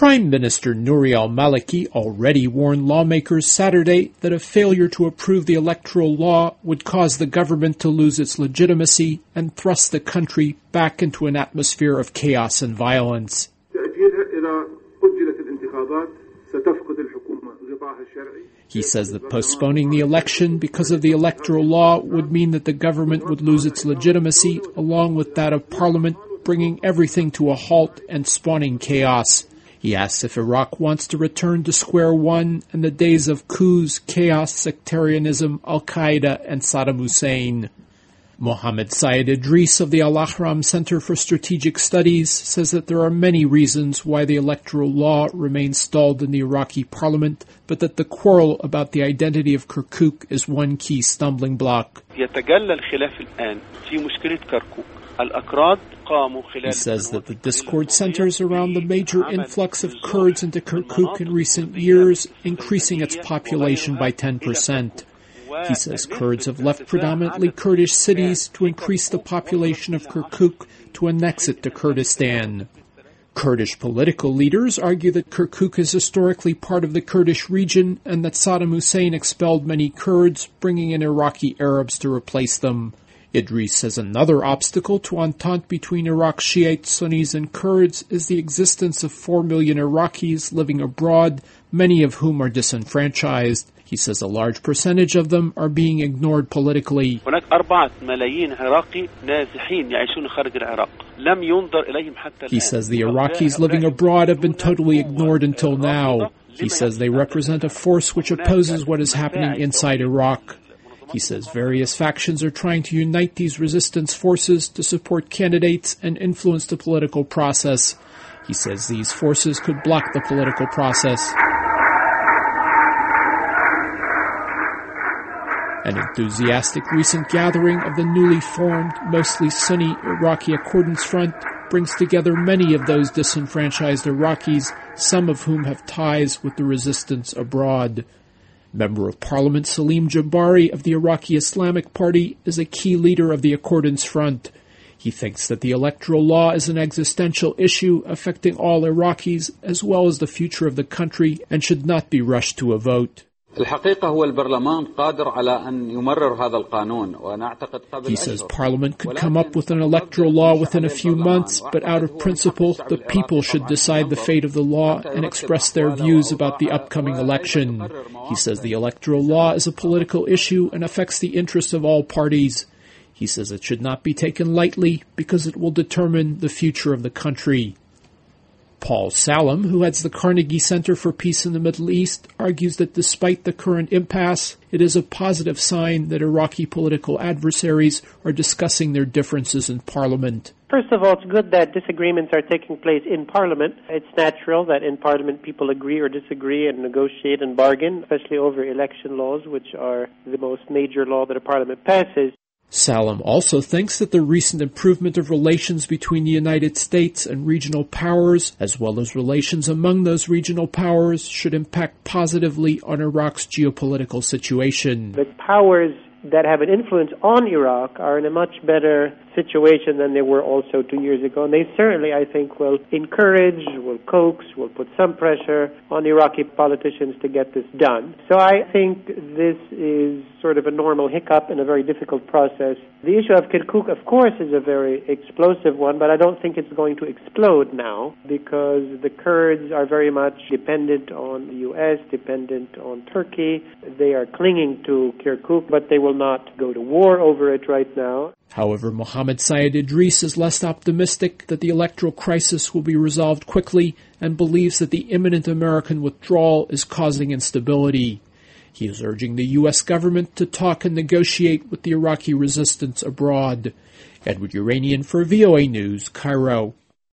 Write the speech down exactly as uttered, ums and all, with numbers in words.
Prime Minister Nouri al-Maliki already warned lawmakers Saturday that a failure to approve the electoral law would cause the government to lose its legitimacy and thrust the country back into an atmosphere of chaos and violence. He says that postponing the election because of the electoral law would mean that the government would lose its legitimacy along with that of parliament, bringing everything to a halt and spawning chaos. He asks if Iraq wants to return to square one and the days of coups, chaos, sectarianism, Al-Qaeda, and Saddam Hussein. Mohammed Syed Idris of the Al-Ahram Center for Strategic Studies says that there are many reasons why the electoral law remains stalled in the Iraqi parliament, but that the quarrel about the identity of Kirkuk is one key stumbling block. He says that the discord centers around the major influx of Kurds into Kirkuk in recent years, increasing its population by ten percent. He says Kurds have left predominantly Kurdish cities to increase the population of Kirkuk to annex it to Kurdistan. Kurdish political leaders argue that Kirkuk is historically part of the Kurdish region and that Saddam Hussein expelled many Kurds, bringing in Iraqi Arabs to replace them. Idris says another obstacle to entente between Iraq's Shiite Sunnis and Kurds is the existence of four million Iraqis living abroad, many of whom are disenfranchised. He says a large percentage of them are being ignored politically. He says the Iraqis living abroad have been totally ignored until now. He says they represent a force which opposes what is happening inside Iraq. He says various factions are trying to unite these resistance forces to support candidates and influence the political process. He says these forces could block the political process. An enthusiastic recent gathering of the newly formed, mostly Sunni Iraqi Accordance Front brings together many of those disenfranchised Iraqis, some of whom have ties with the resistance abroad. Member of Parliament Salim Jabari of the Iraqi Islamic Party is a key leader of the Accordance Front. He thinks that the electoral law is an existential issue affecting all Iraqis as well as the future of the country and should not be rushed to a vote. He says Parliament could come up with an electoral law within a few months, but out of principle, the people should decide the fate of the law and express their views about the upcoming election. He says the electoral law is a political issue and affects the interests of all parties. He says it should not be taken lightly because it will determine the future of the country. Paul Salam, who heads the Carnegie Center for Peace in the Middle East, argues that despite the current impasse, it is a positive sign that Iraqi political adversaries are discussing their differences in Parliament. First of all, it's good that disagreements are taking place in Parliament. It's natural that in Parliament people agree or disagree and negotiate and bargain, especially over election laws, which are the most major law that a Parliament passes. Salam also thinks that the recent improvement of relations between the United States and regional powers, as well as relations among those regional powers, should impact positively on Iraq's geopolitical situation. The powers that have an influence on Iraq are in a much better situation than they were also two years ago. And they certainly, I think, will encourage, will coax, will put some pressure on Iraqi politicians to get this done. So I think this is sort of a normal hiccup in a very difficult process. The issue of Kirkuk, of course, is a very explosive one, but I don't think it's going to explode now because the Kurds are very much dependent on the U S, dependent on Turkey. They are clinging to Kirkuk, but they will not go to war over it right now. However, Mohammed Syed Idris is less optimistic that the electoral crisis will be resolved quickly and believes that the imminent American withdrawal is causing instability. He is urging the U S government to talk and negotiate with the Iraqi resistance abroad. Edward Uranian for V O A News, Cairo.